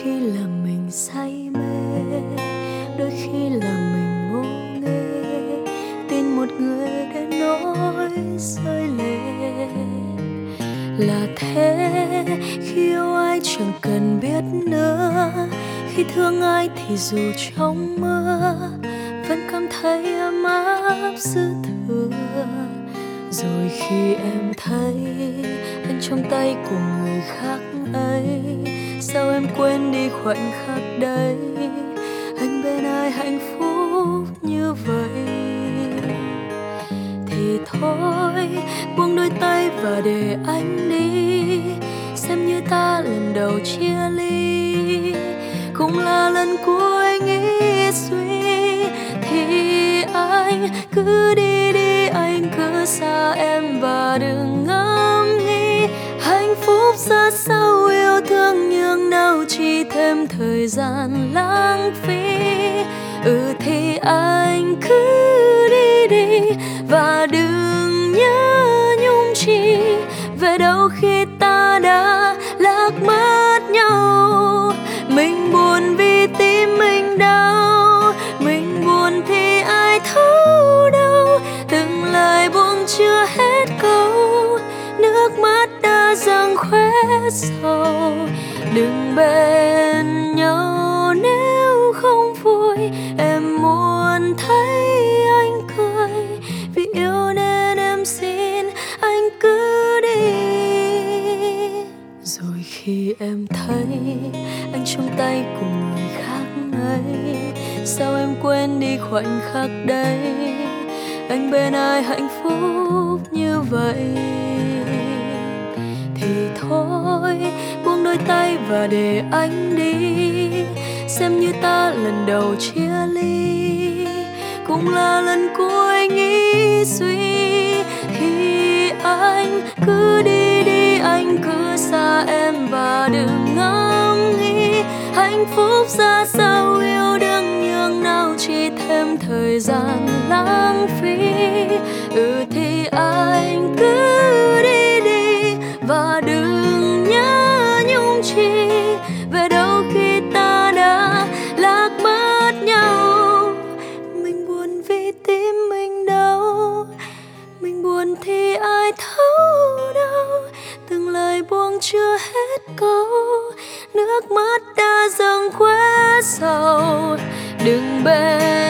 khi là mình say mê, đôi khi là mình ngô nghê, tin một người để nói rơi lệ. Là thế, khi yêu ai chẳng cần biết nữa, khi thương ai thì dù trong mơ vẫn cảm thấy ấm áp dư thừa. Rồi khi em thấy anh trong tay của người khác ấy, sao em quên đi khoảnh khắc đấy, anh bên ai hạnh phúc như vậy. Thì thôi buông đôi tay và để anh đi, xem như ta lần đầu chia ly, cũng là lần cuối nghĩ suy. Thì anh cứ đi đi, anh cứ xa em và đừng ngẫm nghĩ hạnh phúc ra sao, yêu thương nhưng đâu chỉ thêm thời gian lãng phí. Thì anh cứ đi đi và đừng nhớ nhung chi, về đâu khi ta đã lạc mất nhau. Mình buồn vì tim mình đau, mình buồn thì ai thấu đâu, từng lời buông chưa hết câu, nước mắt đã dâng khóe sầu. Đừng bên nhau nếu không vui, em muốn thấy anh cười, vì yêu nên em xin anh cứ đi. Rồi khi em thấy anh trong tay của người khác ấy, sao em quên đi khoảnh khắc đấy, anh bên ai hạnh phúc như vậy. Thì thôi buông đôi tay và để anh đi, xem như ta lần đầu chia ly, cũng là lần cuối nghĩ suy. Thì anh cứ đi đi, anh cứ xa em và đừng ngẫm nghĩ hạnh phúc ra sao, yêu đương nhưng nào chỉ thêm thời gian lãng phí. Thì anh cứ đi đi và đừng nhớ nhung chi, về đâu khi ta đã lạc mất nhau. Mình buồn vì tim mình đau, mình buồn thì ai thấu đâu, từng lời buông chưa hết câu, nước mắt đã dâng khóe sầu. Đừng bên